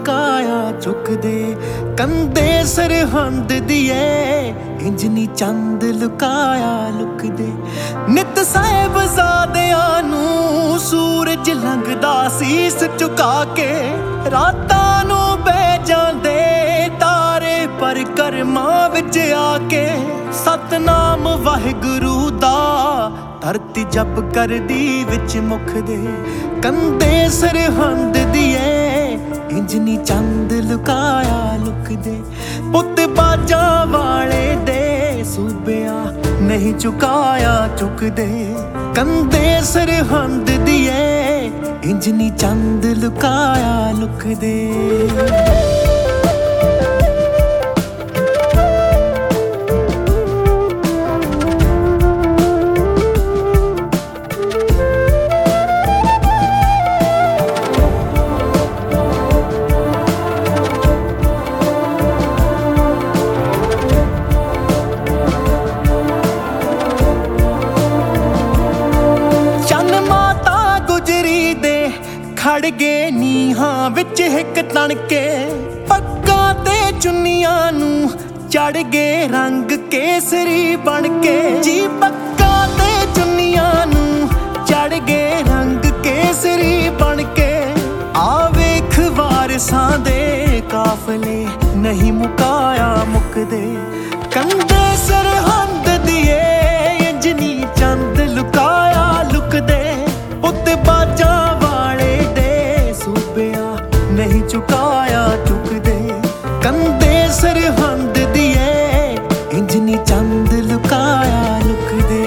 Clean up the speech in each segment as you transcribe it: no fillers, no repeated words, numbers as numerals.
ਲੁਕਾਇਆ ਚੁੱਕਦੇ। ਕੰਦੇ ਸਰਹੰਦ ਦੀਏ ਇੰਜ ਨੀ ਚੰਦ ਲੁਕਾਇਆ ਲੁਕਦੇ। ਨਿਤ ਸਾਹਿਬਜ਼ਾਦਿਆਂ ਨੂੰ ਸੂਰਜ ਲੰਘਦਾ ਸੀਸ ਝੁਕਾ ਕੇ। ਰਾਤਾਂ ਨੂੰ ਬਹਿ ਜਾਂਦੇ ਤਾਰੇ ਪਰ ਕਰਮਾਂ ਵਿੱਚ ਆ ਕੇ। ਸਤਨਾਮ ਵਾਹਿਗੁਰੂ ਦਾ ਧਰਤੀ ਜਪ ਕਰਦੀ ਵਿੱਚ ਮੁਖਦੇ। ਕੰਦੇ ਸਰਹੰਦ ਦੀਏ ਇੰਜ ਨੀ ਚੰਦ ਲੁਕਾਇਆ ਲੁਕਦੇ। ਪੁੱਤ ਬਾਜਾਂ ਵਾਲੇ ਦੇ ਸੂਬਿਆਂ ਨਹੀਂ ਝੁਕਾਇਆ ਚੁੱਕਦੇ। ਕੰਦੇ ਸਰਹੰਦ ਦੀਏ ਇੰਜ ਨੀ ਚੰਦ ਲੁਕਾਇਆ ਲੁਕਦੇ। ਖੜ ਗਏ ਨੀਹਾਂ ਵਿੱਚ ਹਿੱਕ ਤਣ ਕੇ। ਪੱਗਾਂ ਤੇ ਚੁੰਨੀਆਂ ਨੂੰ ਚੜ ਗਏ ਰੰਗ ਕੇਸਰੀ ਬਣ ਕੇ। ਜੀ ਪੱਗਾਂ ਤੇ ਚੁੰਨੀਆਂ ਨੂੰ ਚੜ ਗਏ ਰੰਗ ਕੇਸਰੀ ਬਣ ਕੇ। ਆ ਵੇਖ ਵਾਰਿਸਾਂ ਦੇ ਕਾਫਲੇ ਨਹੀਂ ਮੁਕਾਇਆ ਮੁੱਕਦੇ। ਕੰਦੇ ਸਰਹੰਦ ਦੀਏ ਇੰਜ ਨੀ ਚੰਦ ਲੁਕਾਇਆ ਲੁਕਦੇ। ਪੁੱਤ ਬਾਜਾਂ ਨਹੀਂ ਝੁਕਾਇਆ ਚੁੱਕਦੇ। ਕੰਦੇ ਸਰਹੰਦ ਦੀਏ ਇੰਜ ਨੀ ਚੰਦ ਲੁਕਾਇਆ ਲੁਕਦੇ।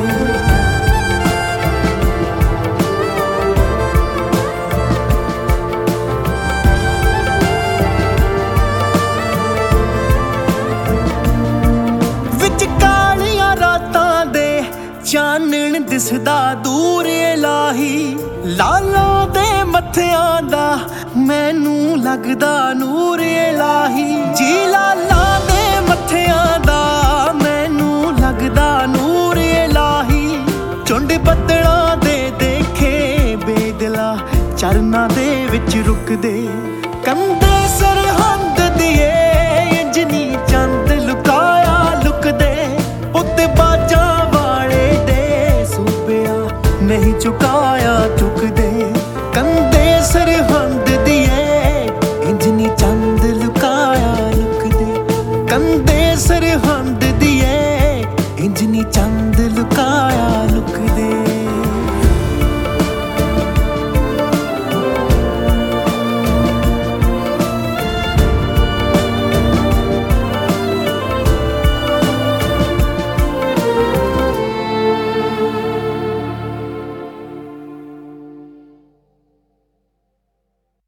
ਵਿੱਚ ਕਾਲੀਆਂ ਰਾਤਾਂ ਦੇ ਚਾਨਣ ਦਿਸਦਾ ਦੂਰ ਇਲਾਹੀ। ਲਾਲਾਂ ਦੇ ਮੱਥਿਆਂ ਦਾ ਮੈਨੂੰ ਲੱਗਦਾ ਨੂਰ ਇਲਾਹੀ। ਜੀ ਲਾਲਾਂ ਦੇ ਮੱਥਿਆਂ ਦਾ ਮੈਨੂੰ ਲੱਗਦਾ ਨੂਰ ਇਲਾਹੀ। ਝੁੰਡ ਬੱਦਲਾਂ ਦੇ ਦੇਖੇ ਬੇਦਿਲਾ ਚਰਨਾਂ ਦੇ ਵਿੱਚ ਰੁਕਦੇ। ਕੰਦੇ ਸਰਹੰਦ ਦੀਏ ਇੰਜ ਨੀ ਚੰਦ ਲੁਕਾਇਆ ਲੁਕਦੇ। ਪੁੱਤ ਬਾਜਾਂ ਵਾਲੇ ਦੇ ਸੂਬਿਆਂ ਨਹੀਂ ਝੁਕਾਇਆ ਚੁੱਕਦੇ। ਕੰਦੇ ਸਰਹੰਦ ਦੀਏ ਇੰਜ ਨੀ ਚੰਦ ਲੁਕਾਇਆ ਲੁਕਦੇ। ਕੰਦੇ ਸਰਹੰਦ ਦੀਏ ਇੰਜ ਨੀ ਚੰਦ ਲੁਕਾਇਆ ਲੁਕਦੇ।